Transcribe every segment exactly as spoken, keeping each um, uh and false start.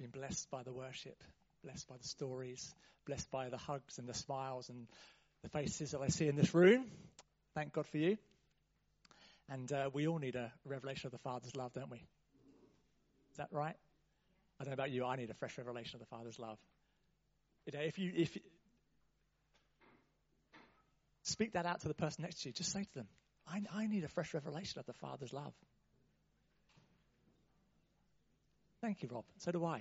been blessed by the worship, blessed by the stories, blessed by the hugs and the smiles and the faces that I see in this room. Thank God for you. And uh, we all need a revelation of the Father's love, don't we? Is that right? I don't know about you. I need a fresh revelation of the Father's love. You know, if you if you, speak that out to the person next to you, just say to them, I, I need a fresh revelation of the Father's love. Thank you, Rob. So do I.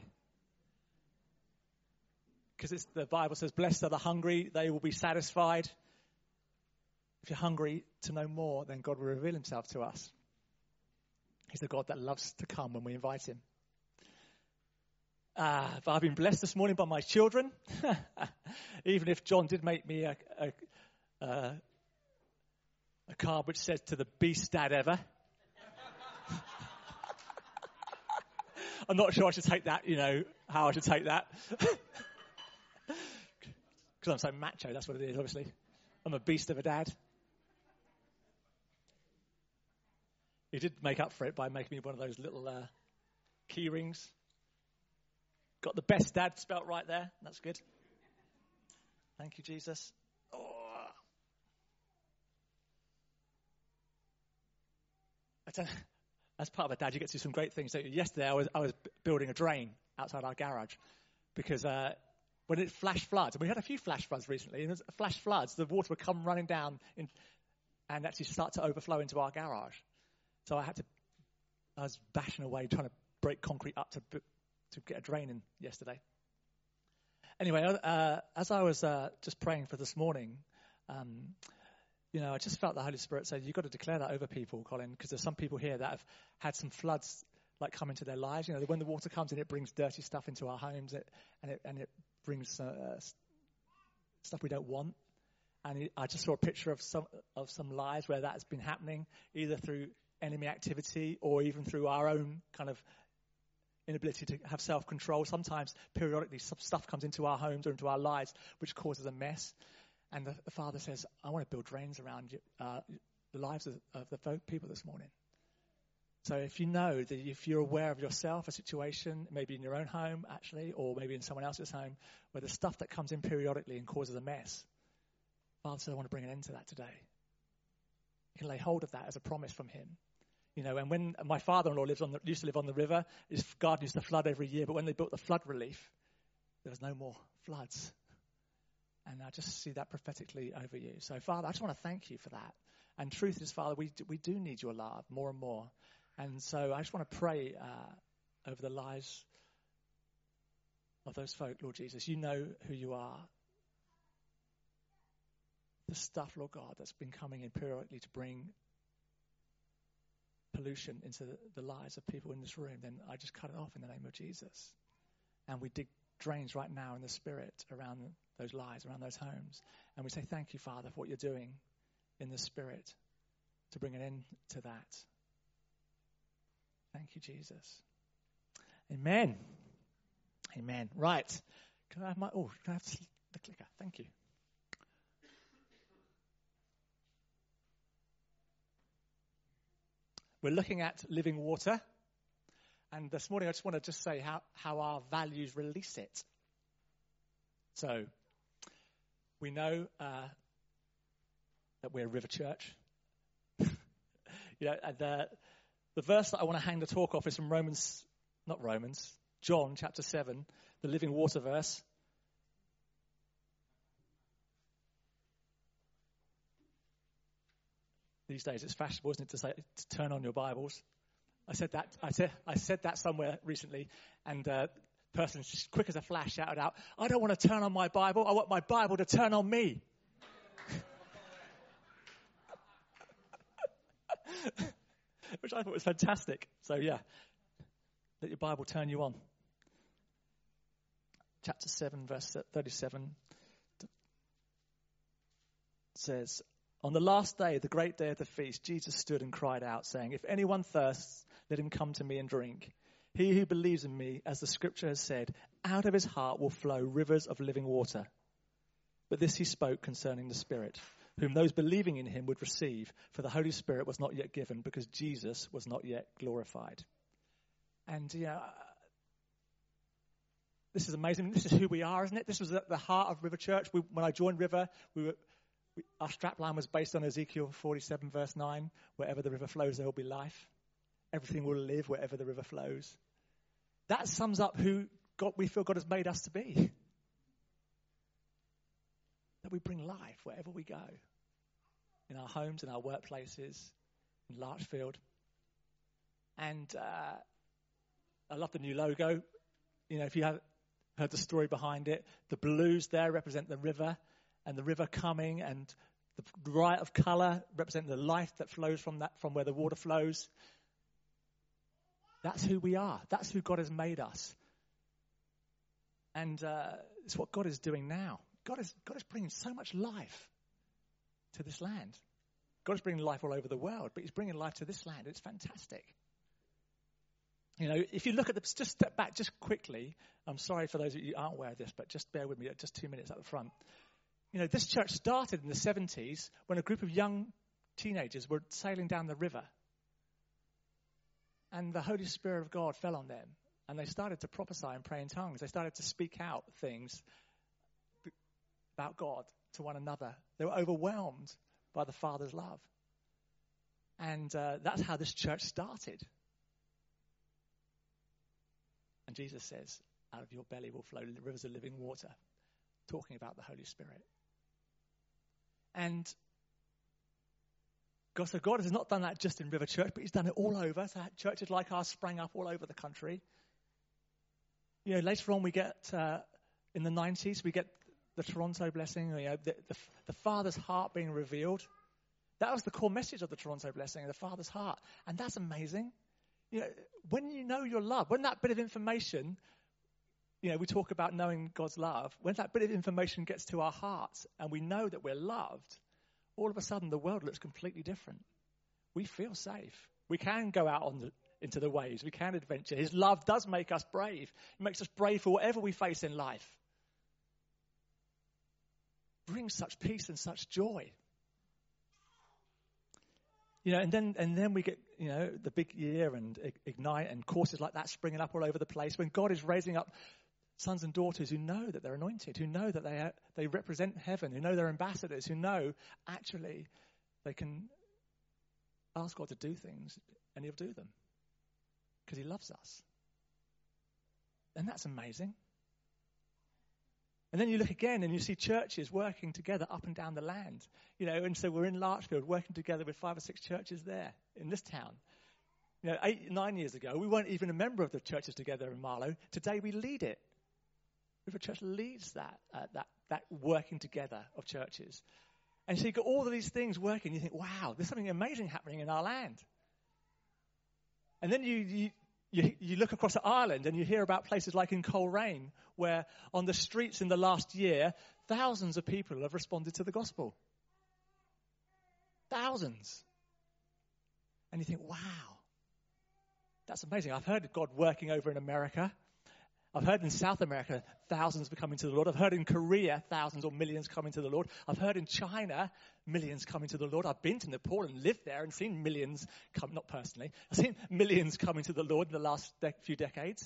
Because the Bible says, blessed are the hungry, they will be satisfied. If you're hungry to know more, then God will reveal himself to us. He's the God that loves to come when we invite him. Uh, but I've been blessed this morning by my children. Even if John did make me a, a, a, a card which said to the best dad ever. I'm not sure I should take that, you know, how I should take that. Because I'm so macho, that's what it is, obviously. I'm a beast of a dad. He did make up for it by making me one of those little uh, key rings. Got the best dad spelt right there. That's good. Thank you, Jesus. Oh. I don't know. As part of a dad, you get to do some great things. So yesterday, I was I was building a drain outside our garage because uh, when it flash floods, and we had a few flash floods recently, and flash floods, the water would come running down in, and actually start to overflow into our garage. So I had to, I was bashing away trying to break concrete up to to get a drain in yesterday. Anyway, uh, as I was uh, just praying for this morning, um, you know, I just felt the Holy Spirit say, you've got to declare that over people, Colin, because there's some people here that have had some floods like come into their lives. You know, when the water comes in, it brings dirty stuff into our homes, it, and it and it brings uh, stuff we don't want. And it, I just saw a picture of some of some lives where that has been happening, either through enemy activity or even through our own kind of inability to have self-control. Sometimes, periodically, some stuff comes into our homes or into our lives which causes a mess. And the, the Father says, I want to build drains around you, uh, the lives of, of the folk, people this morning. So if you know that if you're aware of yourself, a situation, maybe in your own home, actually, or maybe in someone else's home, where there's stuff that comes in periodically and causes a mess, Father says, I want to bring an end to that today. You can lay hold of that as a promise from him. You know, and when my father-in-law lives on the, used to live on the river, his garden used to flood every year, but when they built the flood relief, there was no more floods. And I just see that prophetically over you. So, Father, I just want to thank you for that. And truth is, Father, we do, we do need your love more and more. And so I just want to pray uh, over the lives of those folk, Lord Jesus. You know who you are. The stuff, Lord God, that's been coming in periodically to bring pollution into the, the lives of people in this room, then I just cut it off in the name of Jesus. And we dig drains right now in the Spirit around those lives, around those homes. And we say, thank you, Father, for what you're doing in the Spirit to bring an end to that. Thank you, Jesus. Amen. Amen. Right. Can I have my, oh, can I have the clicker? Thank you. We're looking at living water. And this morning I just want to just say how, how our values release it. So, we know uh, that we're a river church. you know, and the, the verse that I want to hang the talk off is from Romans, not Romans, John chapter seven, the living water verse. These days it's fashionable, isn't it, to say to turn on your Bibles. I said that. I said I said that somewhere recently, and uh, the person, just quick as a flash, shouted out, "I don't want to turn on my Bible. I want my Bible to turn on me." Which I thought was fantastic. So yeah, let your Bible turn you on. Chapter seven, verse thirty-seven says, on the last day, the great day of the feast, Jesus stood and cried out, saying, if anyone thirsts, let him come to me and drink. He who believes in me, as the scripture has said, out of his heart will flow rivers of living water. But this he spoke concerning the Spirit, whom those believing in him would receive, for the Holy Spirit was not yet given, because Jesus was not yet glorified. And, you know, this is amazing. This is who we are, isn't it? This was at the heart of River Church. We, when I joined River, we were, we, our strapline was based on Ezekiel forty-seven, verse nine. Wherever the river flows, there will be life. Everything will live wherever the river flows. That sums up who God, we feel God has made us to be. That we bring life wherever we go. In our homes, in our workplaces, in Larchfield. And uh, I love the new logo. You know, if you have heard the story behind it, the blues there represent the river, and the river coming, and the bright of colour represent the life that flows from that, from where the water flows. That's who we are. That's who God has made us. And uh, it's what God is doing now. God is, God is bringing so much life to this land. God is bringing life all over the world, but he's bringing life to this land. It's fantastic. You know, if you look at the, just step back just quickly. I'm sorry for those of you who aren't aware of this, but just bear with me, just two minutes at the front. You know, this church started in the seventies when a group of young teenagers were sailing down the river. And the Holy Spirit of God fell on them. And they started to prophesy and pray in tongues. They started to speak out things about God to one another. They were overwhelmed by the Father's love. And uh, that's how this church started. And Jesus says, out of your belly will flow rivers of living water, talking about the Holy Spirit. And God, so God has not done that just in River Church, but he's done it all over. So churches like ours sprang up all over the country. You know, later on we get, uh, in the nineties, we get the Toronto blessing, you know, the, the, the Father's heart being revealed. That was the core message of the Toronto blessing, the Father's heart. And that's amazing. You know, when you know your love, when that bit of information, you know, we talk about knowing God's love, when that bit of information gets to our hearts and we know that we're loved, all of a sudden the world looks completely different. We feel safe. We can go out on the, into the waves. We can adventure. His love does make us brave. It makes us brave for whatever we face in life. Brings such peace and such joy. You know, and then and then we get, you know, the big year and Ignite and courses like that springing up all over the place when God is raising up sons and daughters who know that they're anointed, who know that they are, they represent heaven, who know they're ambassadors, who know actually they can ask God to do things and he'll do them because he loves us. And that's amazing. And then you look again and you see churches working together up and down the land. You know, and so we're in Larchfield working together with five or six churches there in this town. You know, eight, nine years ago, we weren't even a member of the churches together in Marlow. Today we lead it. River Church leads that, uh, that, that working together of churches. And so you've got all of these things working. You think, wow, there's something amazing happening in our land. And then you, you You, you look across at Ireland and you hear about places like in Coleraine, where on the streets in the last year, thousands of people have responded to the gospel. Thousands. And you think, wow, that's amazing. I've heard of God working over in America. I've heard in South America, thousands are coming to the Lord. I've heard in Korea, thousands or millions coming to the Lord. I've heard in China, millions coming to the Lord. I've been to Nepal and lived there and seen millions come, not personally, I've seen millions coming to the Lord in the last de- few decades.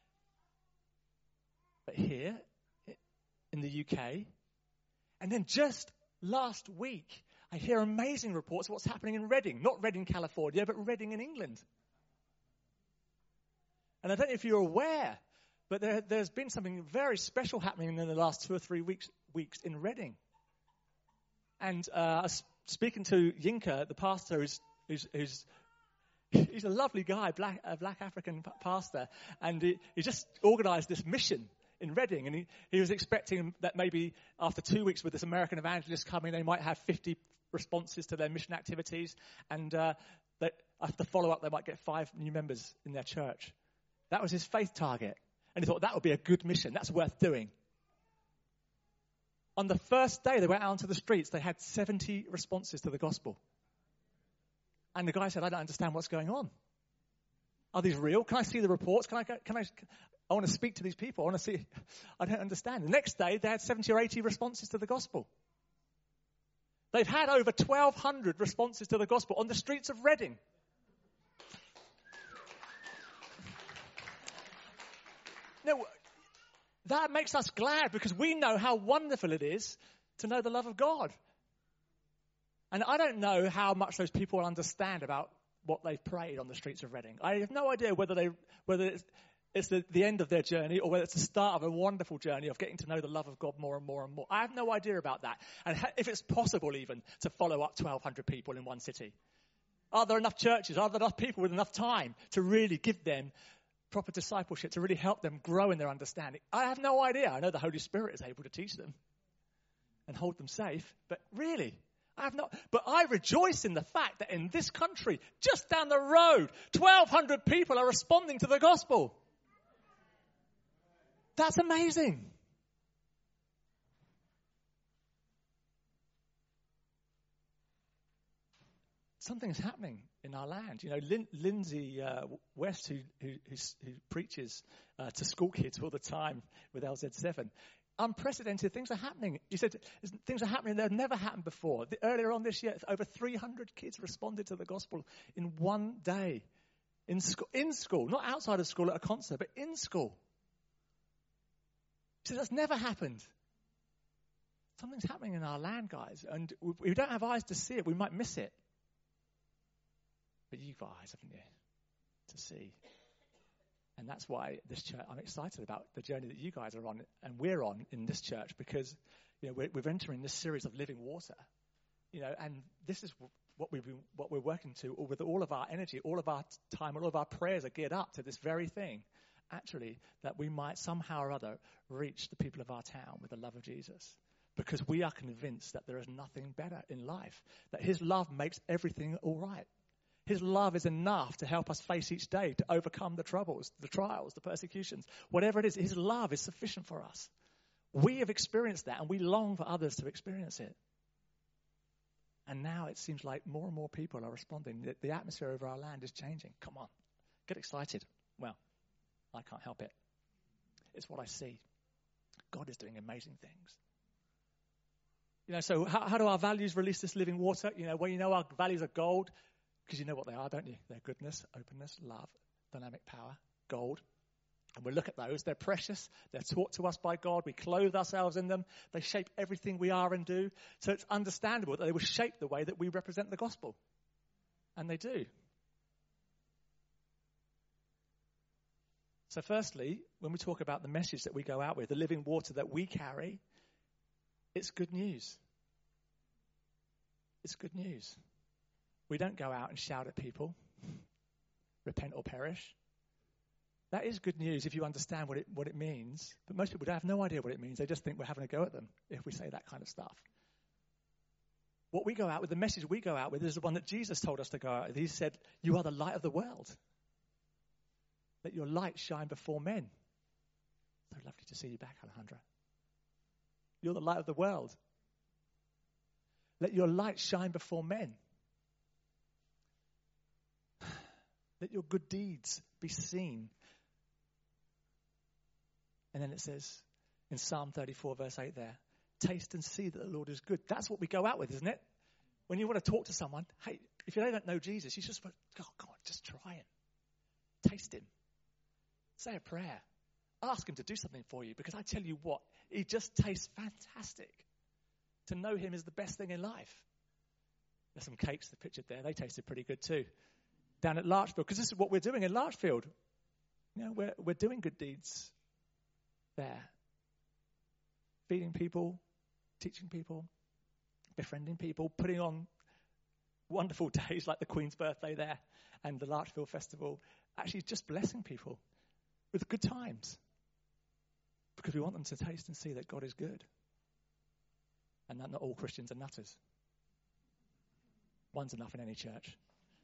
But here, in the U K, and then just last week, I hear amazing reports of what's happening in Reading. Not Reading, California, but Reading in England. And I don't know if you're aware, but there, there's been something very special happening in the last two or three weeks weeks in Reading. And uh, I was speaking to Yinka, the pastor, who's, who's, who's he's a lovely guy, black, a black African p- pastor, and he, he just organised this mission in Reading, and he, he was expecting that maybe after two weeks with this American evangelist coming, they might have fifty responses to their mission activities, and uh, that after follow-up, they might get five new members in their church. That was his faith target. And he thought that would be a good mission. That's worth doing. On the first day they went out onto the streets, they had seventy responses to the gospel. And the guy said, I don't understand what's going on. Are these real? Can I see the reports? Can I, can I, I want to speak to these people. I want to see. I don't understand. The next day they had seventy or eighty responses to the gospel. They've had over twelve hundred responses to the gospel on the streets of Reading. Now, That makes us glad because we know how wonderful it is to know the love of God. And I don't know how much those people understand about what they've prayed on the streets of Reading. I have no idea whether they, whether it's, it's the, the end of their journey or whether it's the start of a wonderful journey of getting to know the love of God more and more and more. I have no idea about that. And if it's possible even to follow up twelve hundred people in one city. Are there enough churches? Are there enough people with enough time to really give them proper discipleship, to really help them grow in their understanding? I have no idea. I know the Holy Spirit is able to teach them and hold them safe, but really, I have not. But I rejoice in the fact that in this country, just down the road, twelve hundred people are responding to the gospel. That's amazing. Something's happening in our land. You know, Lin- Lindsay uh, West, who, who, who preaches uh, to school kids all the time with L Z seven, unprecedented things are happening. He said things are happening that have never happened before. The, earlier on this year, over three hundred kids responded to the gospel in one day. In, sco- in school, not outside of school at a concert, but in school. He said that's never happened. Something's happening in our land, guys, and we, we don't have eyes to see it. We might miss it. But you've got eyes, haven't you, to see. And that's why this church, I'm excited about the journey that you guys are on and we're on in this church because, you know, we're, we're entering this series of living water, you know, and this is what we've been, what we're working to with all of our energy, all of our time, all of our prayers are geared up to this very thing, actually, that we might somehow or other reach the people of our town with the love of Jesus. Because we are convinced that there is nothing better in life, that his love makes everything all right. His love is enough to help us face each day, to overcome the troubles, the trials, the persecutions, whatever it is. His love is sufficient for us. We have experienced that and we long for others to experience it. And now it seems like more and more people are responding. The, the atmosphere over our land is changing. Come on, get excited. Well, I can't help it. It's what I see. God is doing amazing things. You know, so how, how do our values release this living water? You know, well, you know our values are gold. Because you know what they are, don't you? They're goodness, openness, love, dynamic power, gold. And we look at those. They're precious. They're taught to us by God. We clothe ourselves in them. They shape everything we are and do. So it's understandable that they will shape the way that we represent the gospel. And they do. So firstly, when we talk about the message that we go out with, the living water that we carry, it's good news. It's good news. We don't go out and shout at people, repent or perish. That is good news if you understand what it what it means. But most people don't have no idea what it means. They just think we're having a go at them if we say that kind of stuff. What we go out with, the message we go out with is the one that Jesus told us to go out with. He said, you are the light of the world. Let your light shine before men. So lovely to see you back, Alejandra. You're the light of the world. Let your light shine before men. Let your good deeds be seen. And then it says in Psalm thirty-four, verse eight there, taste and see that the Lord is good. That's what we go out with, isn't it? When you want to talk to someone, hey, if you don't know Jesus, you just want, oh, come on, just try him. Taste him. Say a prayer. Ask him to do something for you, because I tell you what, he just tastes fantastic. To know him is the best thing in life. There's some cakes that are pictured there. They tasted pretty good too. Down at Larchfield, because this is what we're doing in Larchfield. You know, we're we're doing good deeds there. Feeding people, teaching people, befriending people, putting on wonderful days like the Queen's birthday there and the Larchfield Festival. Actually just blessing people with good times. Because we want them to taste and see that God is good. And that not all Christians are nutters. One's enough in any church.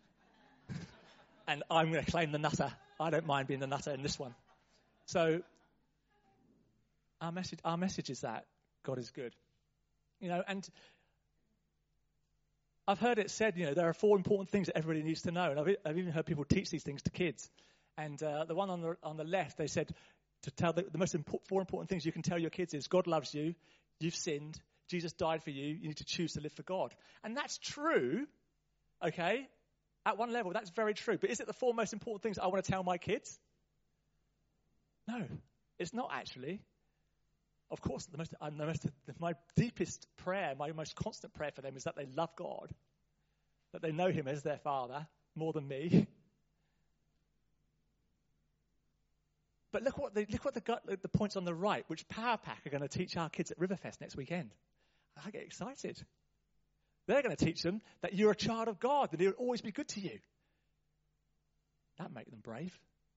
And I'm going to claim the nutter. I don't mind being the nutter in this one. So our message, our message is that God is good. You know, and I've heard it said, you know, there are four important things that everybody needs to know. And I've, I've even heard people teach these things to kids. And uh, the one on the on the left, they said to tell the, the most important, four important things you can tell your kids is God loves you, you've sinned, Jesus died for you, you need to choose to live for God. And that's true, okay? At one level, that's very true. But is it the four most important things I want to tell my kids? No, it's not actually. Of course, the most, I'm the most, my deepest prayer, my most constant prayer for them is that they love God, that they know him as their Father more than me. But look what the, look what the, the points on the right, which Power Pack are going to teach our kids at Riverfest next weekend. I get excited. They're going to teach them that you're a child of God, that he'll always be good to you. That'll make them brave.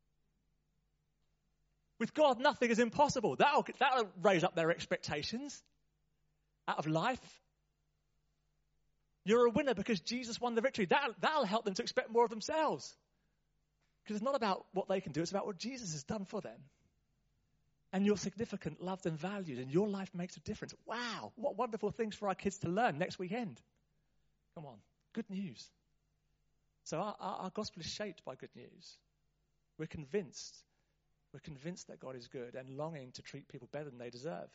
With God, nothing is impossible. That'll, that'll raise up their expectations out of life. You're a winner because Jesus won the victory. That'll, that'll help them to expect more of themselves. Because it's not about what they can do, it's about what Jesus has done for them. And you're significant, loved and valued, and your life makes a difference. Wow, what wonderful things for our kids to learn next weekend. Come on, good news. So our, our, our gospel is shaped by good news. We're convinced, we're convinced that God is good and longing to treat people better than they deserve.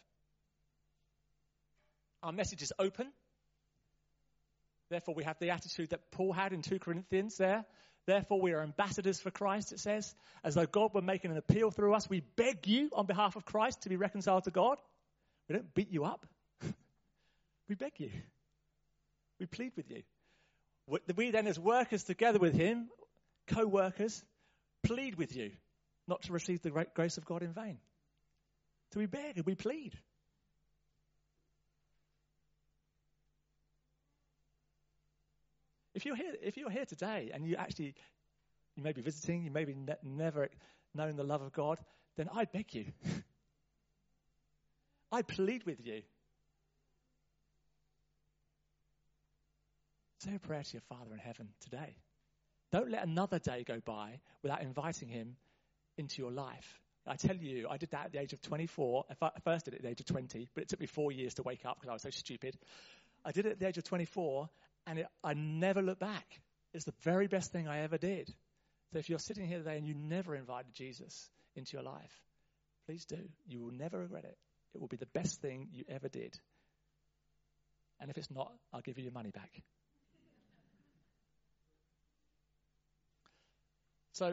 Our message is open. Therefore, we have the attitude that Paul had in Second Corinthians there. Therefore, we are ambassadors for Christ, it says. As though God were making an appeal through us, we beg you on behalf of Christ to be reconciled to God. We don't beat you up. We beg you. We plead with you. We then, as workers together with him, co-workers, plead with you not to receive the great grace of God in vain. So we beg and we plead. If you're here, if you're here today and you actually, you may be visiting, you may be ne- never known the love of God, then I beg you. I plead with you. Say a prayer to your Father in heaven today. Don't let another day go by without inviting him into your life. I tell you, I did that at the age of twenty-four. I first did it at the age of twenty, but it took me four years to wake up because I was so stupid. I did it at the age of twenty-four. And it, I never look back. It's the very best thing I ever did. So if you're sitting here today and you never invited Jesus into your life, please do. You will never regret it. It will be the best thing you ever did. And if it's not, I'll give you your money back. So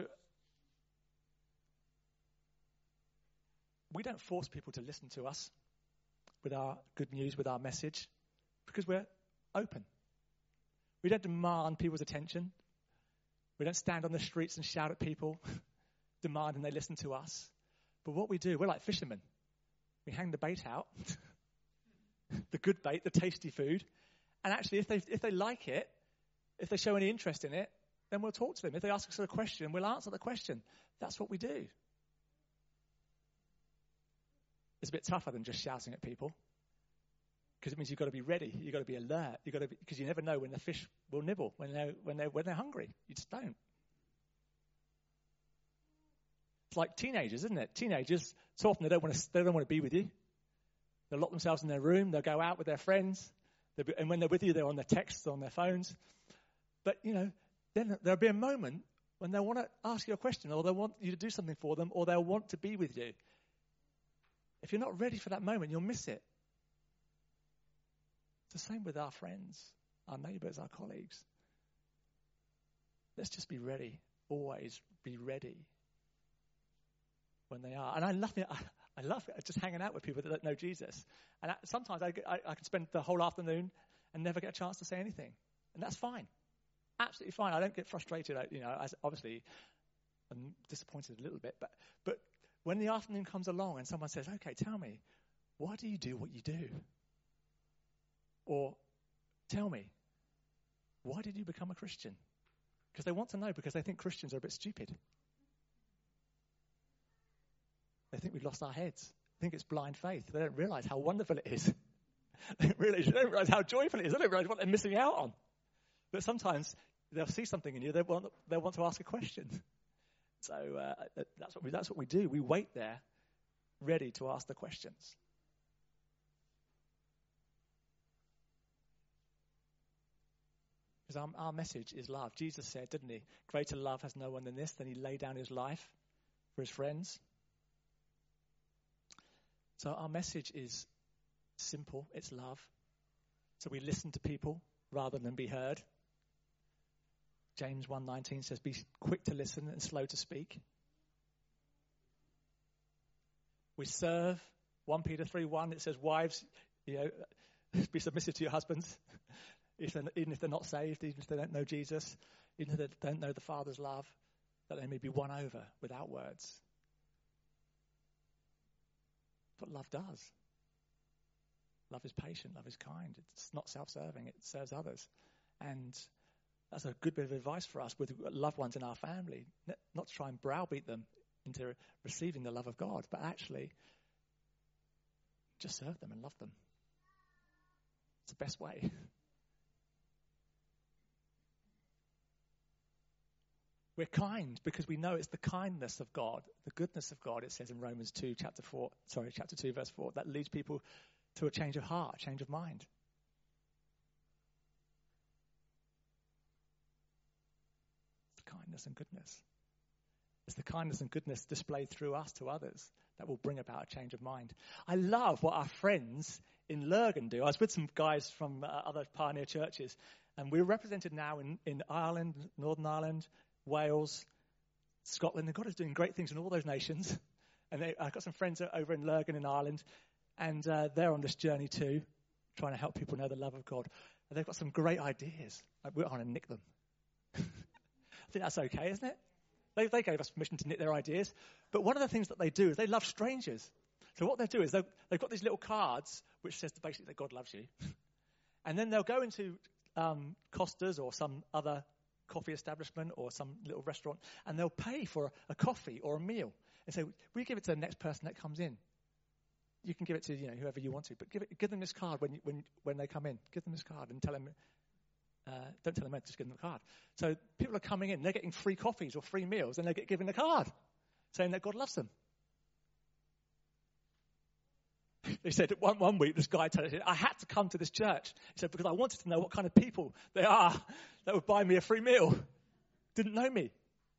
we don't force people to listen to us with our good news, with our message, because we're open. We don't demand people's attention. We don't stand on the streets and shout at people, demanding they listen to us. But what we do, we're like fishermen. We hang the bait out, the good bait, the tasty food. And actually, if they if they like it, if they show any interest in it, then we'll talk to them. If they ask us a question, we'll answer the question. That's what we do. It's a bit tougher than just shouting at people. Because it means you've got to be ready. You've got to be alert. You've got to be, because you never know when the fish will nibble, when they're, when they're, when they're hungry. You just don't. It's like teenagers, isn't it? Teenagers, so often they don't want to, they don't want to be with you. They'll lock themselves in their room. They'll go out with their friends. Be, and when they're with you, they're on their texts, on their phones. But, you know, then there'll be a moment when they'll want to ask you a question, or they'll want you to do something for them, or they'll want to be with you. If you're not ready for that moment, you'll miss it. It's the same with our friends, our neighbours, our colleagues. Let's just be ready. Always be ready when they are. And I love it. I, I love it, just hanging out with people that don't know Jesus. And I, sometimes I, I, I can spend the whole afternoon and never get a chance to say anything. And that's fine. Absolutely fine. I don't get frustrated. I, you know, as obviously I'm disappointed a little bit. But, but when the afternoon comes along and someone says, okay, tell me, why do you do what you do? Or tell me, why did you become a Christian? Because they want to know, because they think Christians are a bit stupid. They think we've lost our heads. They think it's blind faith. They don't realize how wonderful it is. They don't realize, they don't realize how joyful it is. They don't realize what they're missing out on. But sometimes they'll see something in you. They want, they want to ask a question. So uh, that's what we, that's what we do. We wait there, ready to ask the questions. Because our, our message is love. Jesus said, didn't he? Greater love has no one than this. Then he laid down his life for his friends. So our message is simple. It's love. So we listen to people rather than be heard. James one nineteen says, be quick to listen and slow to speak. We serve First Peter three one, it says, wives, you know, be submissive to your husbands, if even if they're not saved, even if they don't know Jesus, even if they don't know the Father's love, that they may be won over without words. But love does. Love is patient, love is kind. It's not self-serving, it serves others. And that's a good bit of advice for us with loved ones in our family, not to try and browbeat them into receiving the love of God, but actually just serve them and love them. It's the best way. We're kind because we know it's the kindness of God, the goodness of God, it says in Romans two, chapter four, sorry, chapter two, verse four, that leads people to a change of heart, a change of mind. It's the kindness and goodness. It's the kindness and goodness displayed through us to others that will bring about a change of mind. I love what our friends in Lurgan do. I was with some guys from uh, other pioneer churches, and we're represented now in, in Ireland, Northern Ireland, Wales, Scotland, and God is doing great things in all those nations. And they, I've got some friends over in Lurgan in Ireland, and uh, they're on this journey too, trying to help people know the love of God. And they've got some great ideas. We're going to nick them. I think that's okay, isn't it? They, they gave us permission to nick their ideas. But one of the things that they do is they love strangers. So what they do is they've got these little cards which says basically that God loves you. And then they'll go into um, Costa's or some other coffee establishment or some little restaurant, and they'll pay for a, a coffee or a meal and say, we give it to the next person that comes in. You can give it to, you know, whoever you want to, but give it, give them this card when you, when when they come in. Give them this card and tell them, uh, don't tell them when, just give them a card. So people are coming in, they're getting free coffees or free meals, and they get given a card saying that God loves them. They said one, one week, this guy told us, I had to come to this church. He said, because I wanted to know what kind of people they are that would buy me a free meal. Didn't know me.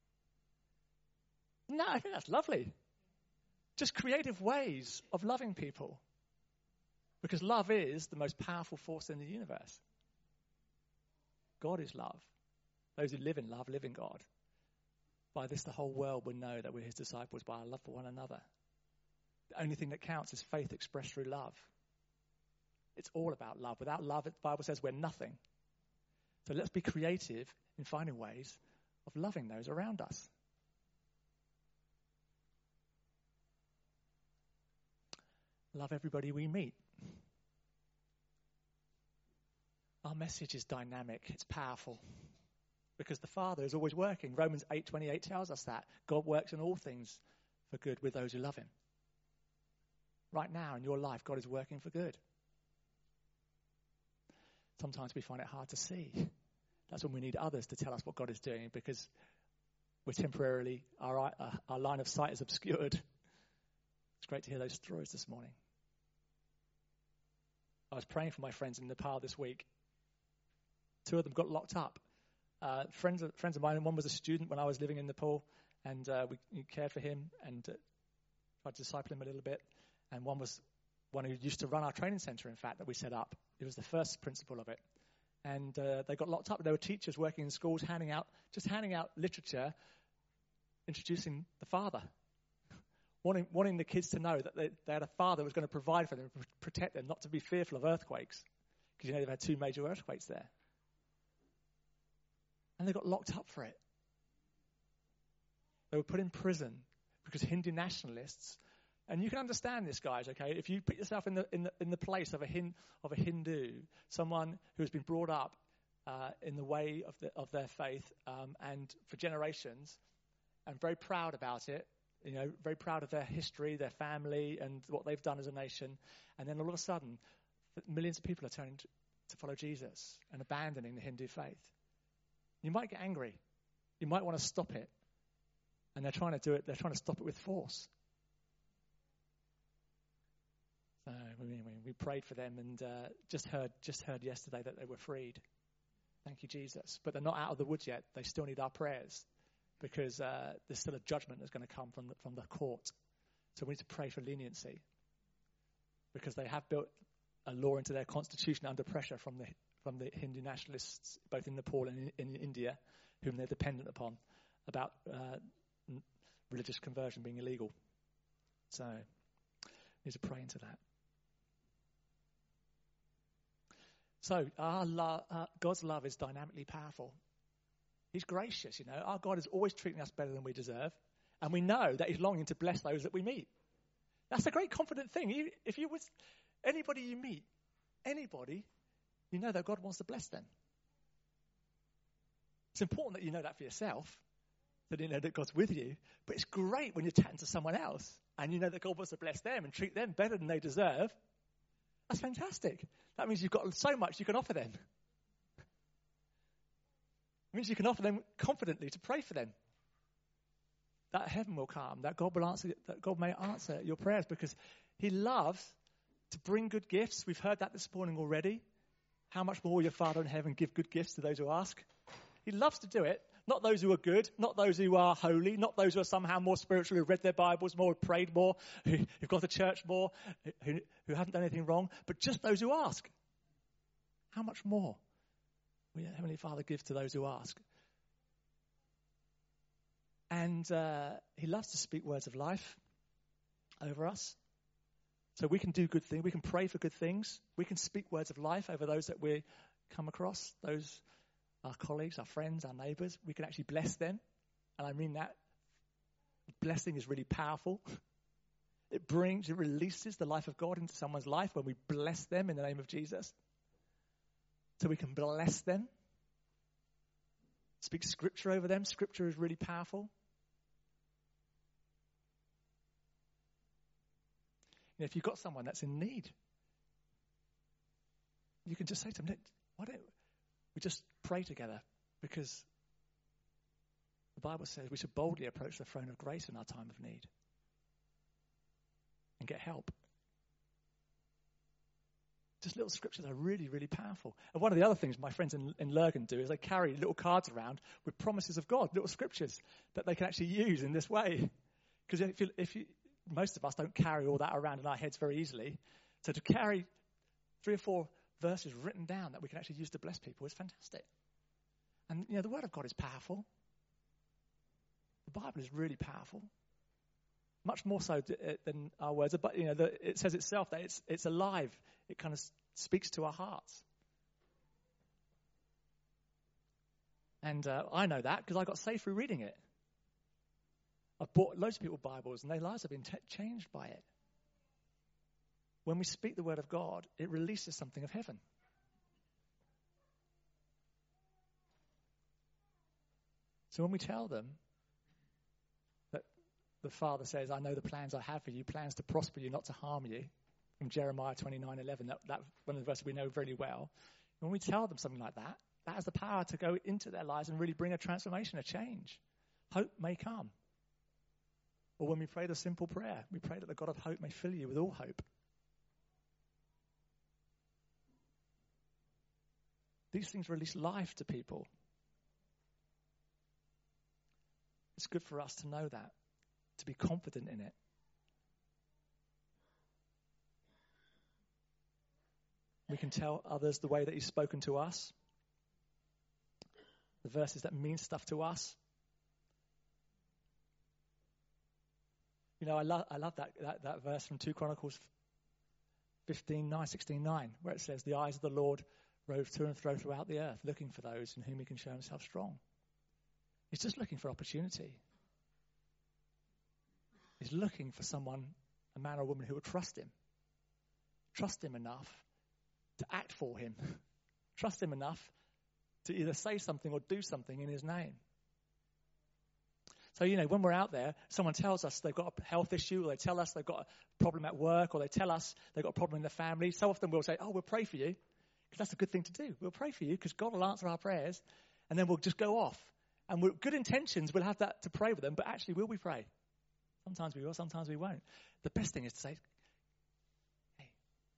No, I think that's lovely. Just creative ways of loving people. Because love is the most powerful force in the universe. God is love. Those who live in love live in God. By this, the whole world will know that we're his disciples, by our love for one another. The only thing that counts is faith expressed through love. It's all about love. Without love, the Bible says we're nothing. So let's be creative in finding ways of loving those around us. Love everybody we meet. Our message is dynamic. It's powerful. Because the Father is always working. Romans eight twenty-eight tells us that. God works in all things for good with those who love him. Right now in your life, God is working for good. Sometimes we find it hard to see. That's when we need others to tell us what God is doing, because we're temporarily, our, uh, our line of sight is obscured. It's great to hear those stories this morning. I was praying for my friends in Nepal this week. Two of them got locked up. Uh, friends, of, friends of mine, and one was a student when I was living in Nepal, and uh, we, we cared for him and uh, tried to disciple him a little bit. And one was one who used to run our training centre, in fact, that we set up. It was the first principle of it. And uh, they got locked up. There were teachers working in schools, handing out, just handing out literature, introducing the Father. Wanting, wanting the kids to know that they, they had a Father who was going to provide for them, protect them, not to be fearful of earthquakes. Because, you know, they've had two major earthquakes there. And they got locked up for it. They were put in prison because Hindu nationalists. And you can understand this, guys, okay? If you put yourself in the in the, in the place of a hin, of a Hindu, someone who has been brought up uh, in the way of the, of their faith um, and for generations, and very proud about it, you know, very proud of their history, their family, and what they've done as a nation, and then all of a sudden, millions of people are turning to, to follow Jesus and abandoning the Hindu faith. You might get angry. You might want to stop it. And they're trying to do it, they're trying to stop it with force. So we, we prayed for them and uh, just heard just heard yesterday that they were freed. Thank you, Jesus. But they're not out of the woods yet. They still need our prayers because uh, there's still a judgment that's going to come from the, from the court. So we need to pray for leniency because they have built a law into their constitution under pressure from the from the Hindu nationalists, both in Nepal and in, in India, whom they're dependent upon, about uh, religious conversion being illegal. So We need to pray into that. So our lo- uh, God's love is dynamically powerful. He's gracious, you know. Our God is always treating us better than we deserve. And we know that he's longing to bless those that we meet. That's a great confident thing. You, if you was anybody you meet, anybody, you know that God wants to bless them. It's important that you know that for yourself, that you know that God's with you. But it's great when you're chatting to someone else and you know that God wants to bless them and treat them better than they deserve. That's fantastic. That means you've got so much you can offer them. It means you can offer them confidently to pray for them. That heaven will come, that God will answer, that God may answer your prayers, because he loves to bring good gifts. We've heard that this morning already. How much more will your Father in heaven give good gifts to those who ask? He loves to do it. Not those who are good, not those who are holy, not those who are somehow more spiritual, who've read their Bibles more, who've prayed more, who, who've gone to church more, who, who haven't done anything wrong, but just those who ask. How much more will your Heavenly Father give to those who ask? And uh, he loves to speak words of life over us. So we can do good things. We can pray for good things. We can speak words of life over those that we come across, those our colleagues, our friends, our neighbours. We can actually bless them. And I mean that. Blessing is really powerful. It brings, it releases the life of God into someone's life when we bless them in the name of Jesus. So we can bless them. Speak scripture over them. Scripture is really powerful. You know, if you've got someone that's in need, you can just say to them, why don't we just pray together? Because the Bible says we should boldly approach the throne of grace in our time of need and get help. Just little scriptures are really, really powerful. And one of the other things my friends in, in Lurgan do is they carry little cards around with promises of God, little scriptures that they can actually use in this way. Because if you, if you, most of us don't carry all that around in our heads very easily. So to carry three or four verses written down that we can actually use to bless people is fantastic. And, you know, the Word of God is powerful. The Bible is really powerful. Much more so than our words. But, you know, the, it says itself that it's it's alive. It kind of speaks to our hearts. And uh, I know that because I got saved through reading it. I've bought loads of people Bibles and their lives have been t- changed by it. When we speak the word of God, it releases something of heaven. So when we tell them that the Father says, I know the plans I have for you, plans to prosper you, not to harm you, from Jeremiah twenty-nine eleven, that, that one of the verses we know very well. When we tell them something like that, that has the power to go into their lives and really bring a transformation, a change. Hope may come. Or when we pray the simple prayer, we pray that the God of hope may fill you with all hope. These things release life to people. It's good for us to know that, to be confident in it. We can tell others the way that he's spoken to us, the verses that mean stuff to us. You know, I love I love that, that, that verse from Second Chronicles fifteen nine, sixteen nine, where it says, the eyes of the Lord rove to and fro throughout the earth, looking for those in whom he can show himself strong. He's just looking for opportunity. He's looking for someone, a man or woman who will trust him. Trust him enough to act for him. Trust him enough to either say something or do something in his name. So, you know, when we're out there, someone tells us they've got a health issue, or they tell us they've got a problem at work, or they tell us they've got a problem in the family. So often we'll say, oh, we'll pray for you, because that's a good thing to do. We'll pray for you because God will answer our prayers, and then we'll just go off. And with good intentions, we'll have that to pray with them, but actually, will we pray? Sometimes we will, sometimes we won't. The best thing is to say, hey,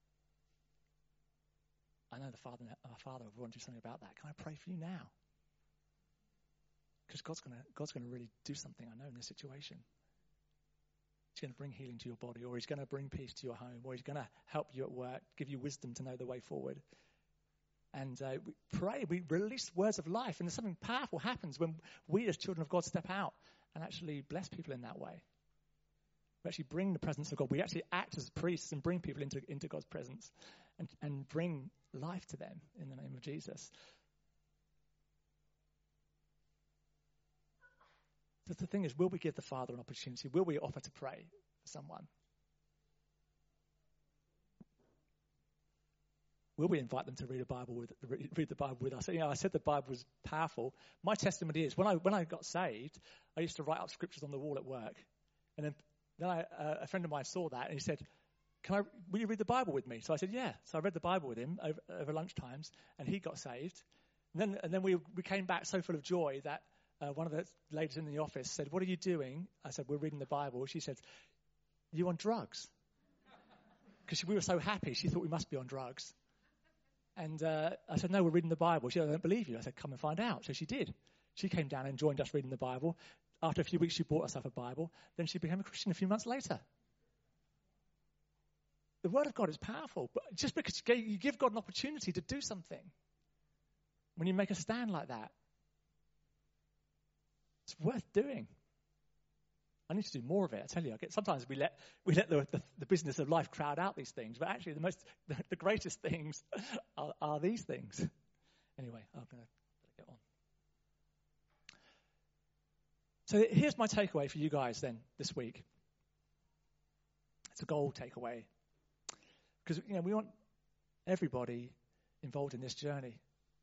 I know the Father, our Father will want to do something about that. Can I pray for you now? Because God's going to God's going to really do something, I know, in this situation. He's going to bring healing to your body, or he's going to bring peace to your home, or he's going to help you at work, give you wisdom to know the way forward. And uh, we pray, we release words of life, and there's something powerful happens when we as children of God step out and actually bless people in that way. We actually bring the presence of God. We actually act as priests and bring people into, into God's presence and, and bring life to them in the name of Jesus. But the thing is, will we give the Father an opportunity? Will we offer to pray for someone? Will we invite them to read a Bible with read the Bible with us? You know, I said the Bible was powerful. My testimony is when I when I got saved, I used to write up scriptures on the wall at work, and then then I, uh, a friend of mine saw that and he said, "Can I? Will you read the Bible with me?" So I said, "Yeah." So I read the Bible with him over, over lunch times, and he got saved. And then and then we we came back so full of joy that uh, one of the ladies in the office said, "What are you doing?" I said, "We're reading the Bible." She said, "You on drugs?" Because we were so happy, she thought we must be on drugs. And uh, I said, "No, we're reading the Bible." She said, "I don't believe you." I said, "Come and find out." So she did. She came down and joined us reading the Bible. After a few weeks, she bought herself a Bible. Then she became a Christian a few months later. The Word of God is powerful. But just because you give God an opportunity to do something, when you make a stand like that, it's worth doing. I need to do more of it. I tell you, I get, sometimes we let we let the, the, the business of life crowd out these things, but actually the most the, the greatest things are, are these things. Anyway, I'm going to get on. So here's my takeaway for you guys then this week. It's a gold takeaway because you know we want everybody involved in this journey.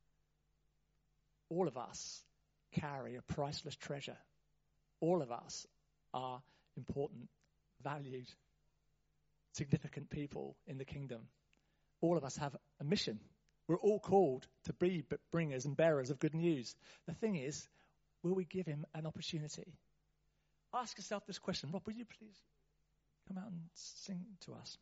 All of us carry a priceless treasure. All of us are important, valued, significant people in the kingdom. All of us have a mission. We're all called to be bringers and bearers of good news. The thing is, will we give him an opportunity? Ask yourself this question. Rob, will you please come out and sing to us?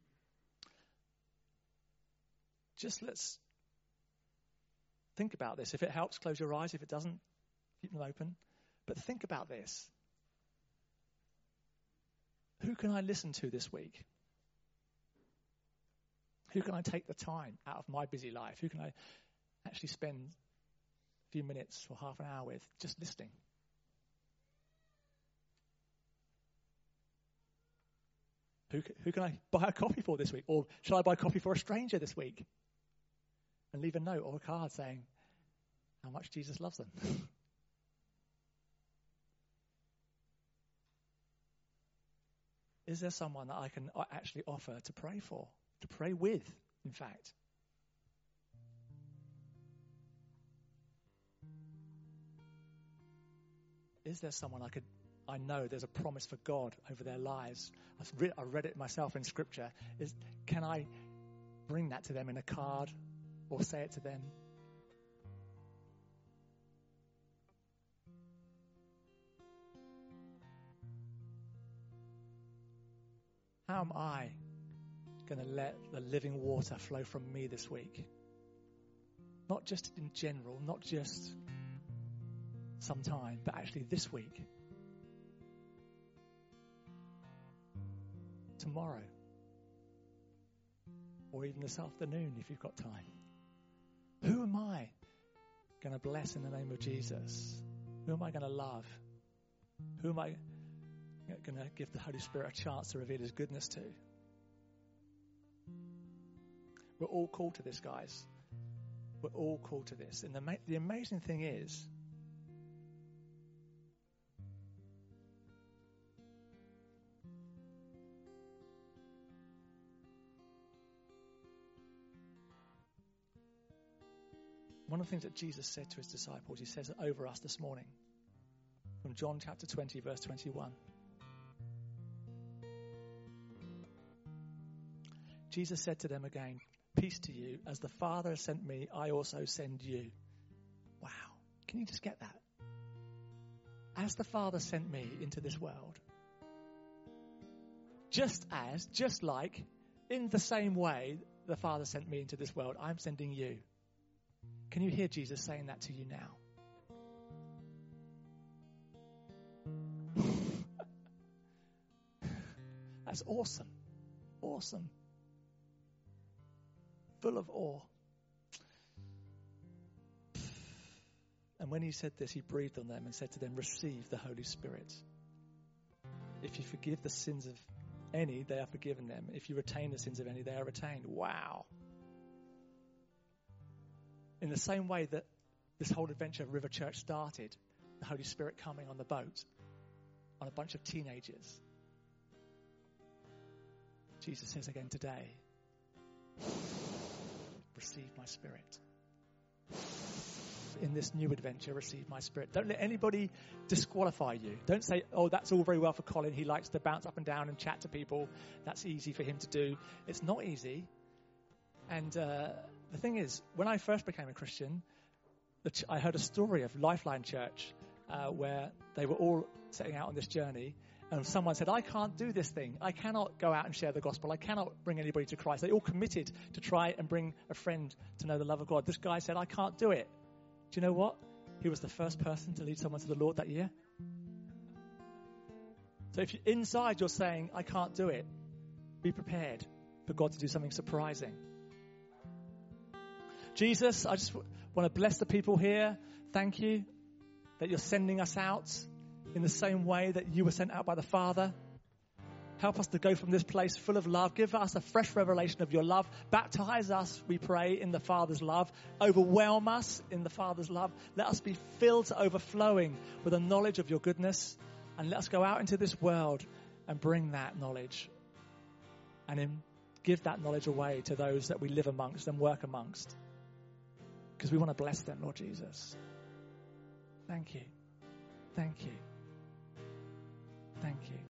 Just let's think about this. If it helps, close your eyes. If it doesn't, keep them open. But think about this. Who can I listen to this week? Who can I take the time out of my busy life? Who can I actually spend a few minutes or half an hour with just listening? Who, who can I buy a coffee for this week? Or shall I buy coffee for a stranger this week? And leave a note or a card saying how much Jesus loves them. Is there someone that I can actually offer to pray for, to pray with, in fact? Is there someone I could, I know there's a promise for God over their lives. I've read, I read it myself in Scripture. Is, can I bring that to them in a card or say it to them? How am I going to let the living water flow from me this week? Not just in general, not just sometime, but actually this week. Tomorrow. Or even this afternoon if you've got time. Who am I going to bless in the name of Jesus? Who am I going to love? Who am I going to give the Holy Spirit a chance to reveal his goodness to? We're all called to this, guys. We're all called to this. And the, ma- the amazing thing is, one of the things that Jesus said to his disciples, he says it over us this morning, from John chapter twenty, verse twenty-one. Jesus said to them again, "Peace to you. As the Father has sent me, I also send you." Wow. Can you just get that? As the Father sent me into this world, just as, just like, in the same way the Father sent me into this world, I'm sending you. Can you hear Jesus saying that to you now? That's awesome. Awesome. Full of awe. And when he said this, he breathed on them and said to them, "Receive the Holy Spirit." If you forgive the sins of any, they are forgiven them. If you retain the sins of any, they are retained. Wow. In the same way that this whole adventure of River Church started, the Holy Spirit coming on the boat, on a bunch of teenagers, Jesus says again today, receive my Spirit. In this new adventure, receive my Spirit. Don't let anybody disqualify you. Don't say, oh, that's all very well for Colin. He likes to bounce up and down and chat to people. That's easy for him to do. It's not easy. And uh, the thing is, when I first became a Christian, the ch- I heard a story of Lifeline Church uh, where they were all setting out on this journey. And someone said, I can't do this thing. I cannot go out and share the gospel. I cannot bring anybody to Christ. They all committed to try and bring a friend to know the love of God. This guy said, I can't do it. Do you know what? He was the first person to lead someone to the Lord that year. So if you, inside you're saying, I can't do it, be prepared for God to do something surprising. Jesus, I just w- want to bless the people here. Thank you that you're sending us out in the same way that you were sent out by the Father. Help us to go from this place full of love. Give us a fresh revelation of your love. Baptize us, we pray, in the Father's love. Overwhelm us in the Father's love. Let us be filled to overflowing with a knowledge of your goodness. And let us go out into this world and bring that knowledge. And in, give that knowledge away to those that we live amongst and work amongst. Because we want to bless them, Lord Jesus. Thank you. Thank you. Thank you.